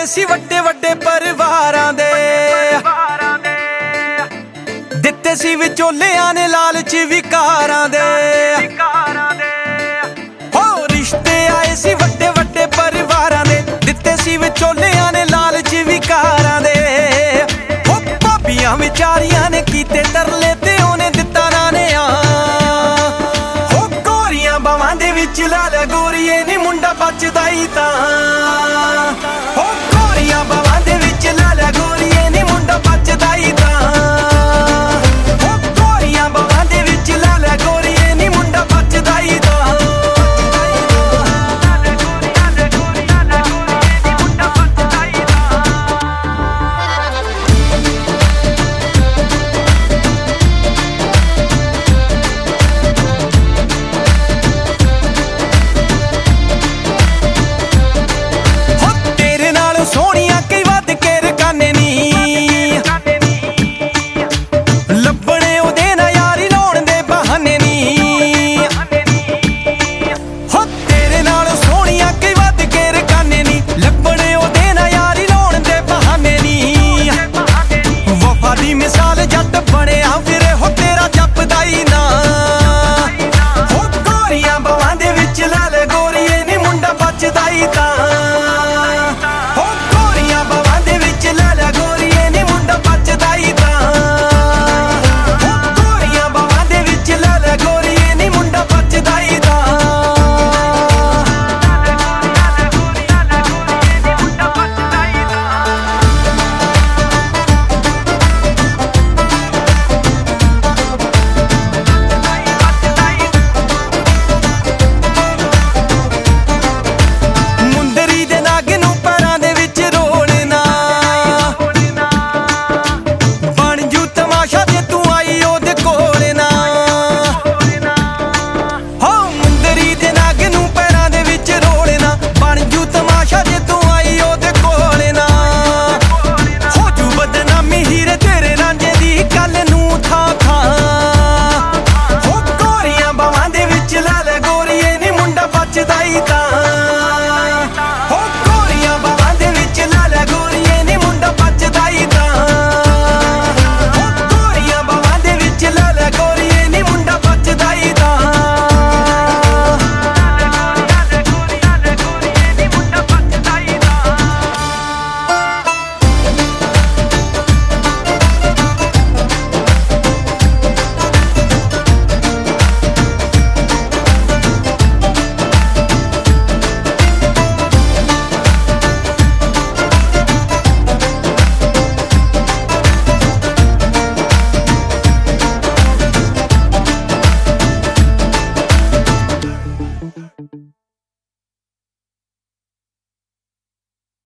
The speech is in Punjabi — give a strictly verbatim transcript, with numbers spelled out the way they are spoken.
ਆਏ ਸੀ ਵੱਡੇ ਵੱਡੇ ਪਰਿਵਾਰਾਂ ਦੇ, ਦਿੱਤੇ ਸੀ ਵਿਚੋਲਿਆਂ ਨੇ ਲਾਲਚ ਵਿਕਾਰਾਂ ਦੇ। ਹੋ ਰਿਸ਼ਤੇ ਆਏ ਸੀ ਵੱਡੇ ਵੱਡੇ ਪਰਿਵਾਰਾਂ ਦੇ, ਦਿੱਤੇ ਸੀ ਵਿਚੋਲਿਆਂ ਨੇ ਲਾਲਚ ਵਿਕਾਰਾਂ ਦੇ। ਹੋ ਭਾਬੀਆਂ ਵਿਚਾਰੀਆਂ ਨੇ ਕੀਤੇ ਤਰਲੇ ਤੇ ਉਹਨੇ ਦਿੱਤਾ ਨਾ ਨਿਆਂ। ਹੋ ਗੋਰੀਆਂ ਬਾਵਾਂ ਦੇ ਵਿੱਚ ਲਾ ਲਿਆ ਗੋਰੀਏ ਨੀ ਮੁੰਡਾ ਬਚਦਾ ਹੀ ਤਾਂ।